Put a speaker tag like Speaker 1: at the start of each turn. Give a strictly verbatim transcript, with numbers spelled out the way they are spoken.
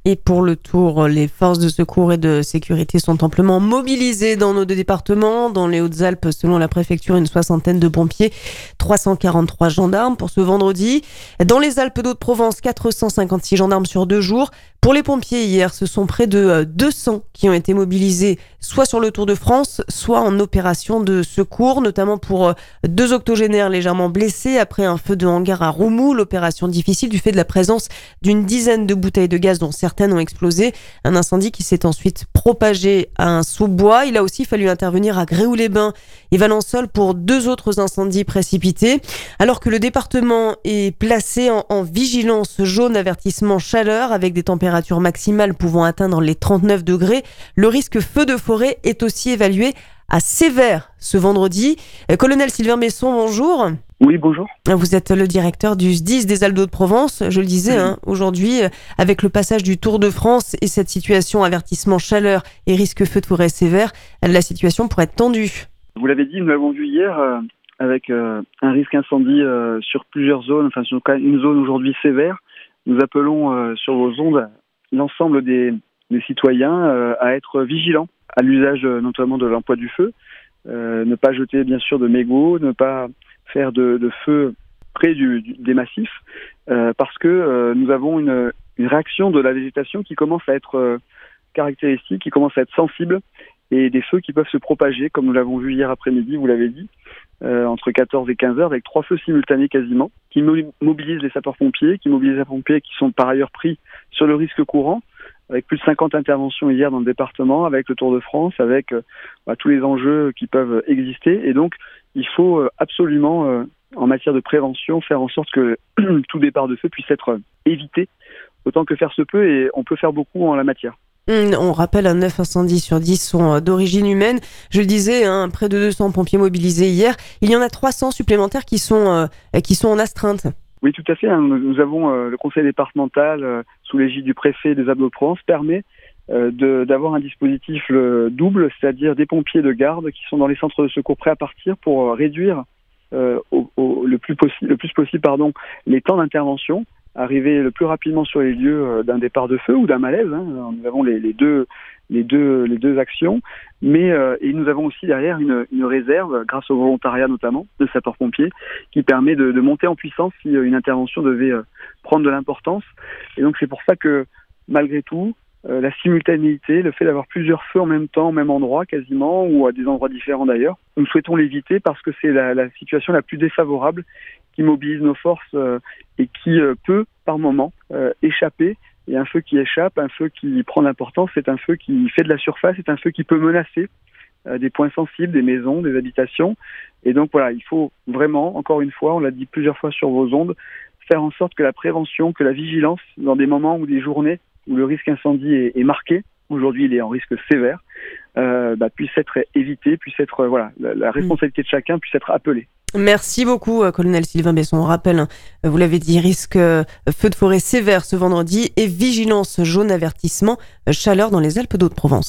Speaker 1: Et pour le tour, les forces de secours et de sécurité sont amplement mobilisées dans nos deux départements. Dans les Hautes-Alpes, selon la préfecture, une soixantaine de pompiers, trois cent quarante-trois gendarmes pour ce vendredi. Dans les Alpes-de-Haute-Provence, quatre cent cinquante-six gendarmes sur deux jours. Pour les pompiers, hier, ce sont près de deux cents qui ont été mobilisés, soit sur le Tour de France, soit en opération de secours, notamment pour deux octogénaires légèrement blessés après un feu de hangar à Roumoux. L'opération difficile du fait de la présence d'une dizaine de bouteilles de gaz dont certaines ont explosé. Un incendie qui s'est ensuite propagé à un sous-bois. Il a aussi fallu intervenir à Gréoux-les-Bains et Valençol pour deux autres incendies précipités. Alors que le département est placé en, en vigilance jaune avertissement chaleur avec des températures maximales pouvant atteindre les trente-neuf degrés, le risque feu de forêt est aussi évalué à sévère ce vendredi. Colonel Sylvain Besson, bonjour.
Speaker 2: Oui, bonjour.
Speaker 1: Vous êtes le directeur du S D I S des Alpes-de-Provence. Je le disais, oui. hein, aujourd'hui, avec le passage du Tour de France et cette situation avertissement chaleur et risque feu de forêt sévère, la situation pourrait être tendue.
Speaker 2: Vous l'avez dit, nous l'avons vu hier, euh, avec euh, un risque incendie euh, sur plusieurs zones, enfin sur une zone aujourd'hui sévère. Nous appelons euh, sur vos ondes l'ensemble des, des citoyens euh, à être vigilants à l'usage euh, notamment de l'emploi du feu, euh, ne pas jeter bien sûr de mégots, ne pas faire de, de feu près du, du, des massifs, euh, parce que euh, nous avons une, une réaction de la végétation qui commence à être euh, caractéristique, qui commence à être sensible, et des feux qui peuvent se propager, comme nous l'avons vu hier après-midi, vous l'avez dit, euh, entre quatorze et quinze heures, avec trois feux simultanés quasiment, qui mobilisent les sapeurs-pompiers, qui mobilisent les sapeurs-pompiers qui sont par ailleurs pris sur le risque courant, avec plus de cinquante interventions hier dans le département, avec le Tour de France, avec euh, bah, tous les enjeux qui peuvent exister. Et donc, il faut euh, absolument, euh, en matière de prévention, faire en sorte que tout départ de feu puisse être euh, évité, autant que faire se peut, et on peut faire beaucoup en la matière.
Speaker 1: On rappelle, un neuf incendies sur dix sont d'origine humaine. Je le disais, hein, près de deux cents pompiers mobilisés hier. Il y en a trois cents supplémentaires qui sont, euh, qui sont en astreinte.
Speaker 2: Oui, tout à fait. Hein. Nous avons euh, le conseil départemental, euh, sous l'égide du préfet des Alpes-de-Provence, permet euh, de, d'avoir un dispositif euh, double, c'est-à-dire des pompiers de garde qui sont dans les centres de secours prêts à partir pour euh, réduire euh, au, au, le plus possible, le plus possible, pardon, les temps d'intervention, arriver le plus rapidement sur les lieux euh, d'un départ de feu ou d'un malaise. Hein. Nous avons les, les deux, les deux, les deux actions, mais euh, et nous avons aussi derrière une, une réserve, grâce au volontariat notamment de sapeurs-pompiers, qui permet de, de monter en puissance si euh, une intervention devait euh, prendre de l'importance. Et donc c'est pour ça que malgré tout, euh, la simultanéité, le fait d'avoir plusieurs feux en même temps, au même endroit quasiment, ou à des endroits différents d'ailleurs, nous souhaitons l'éviter parce que c'est la, la situation la plus défavorable qui mobilise nos forces euh, et qui euh, peut par moment euh, échapper. Et un feu qui échappe, un feu qui prend l'importance, c'est un feu qui fait de la surface, c'est un feu qui peut menacer euh, des points sensibles, des maisons, des habitations. Et donc voilà, il faut vraiment, encore une fois, on l'a dit plusieurs fois sur vos ondes, faire en sorte que la prévention, que la vigilance, dans des moments ou des journées où le risque incendie est, est marqué, aujourd'hui il est en risque sévère, euh, bah, puisse être évité, puisse être, euh, voilà, la, la responsabilité de chacun puisse être appelée.
Speaker 1: Merci beaucoup, colonel Sylvain Besson. On rappelle, hein, vous l'avez dit, risque euh, feu de forêt sévère ce vendredi et vigilance jaune avertissement euh, chaleur dans les Alpes-de-Haute-Provence.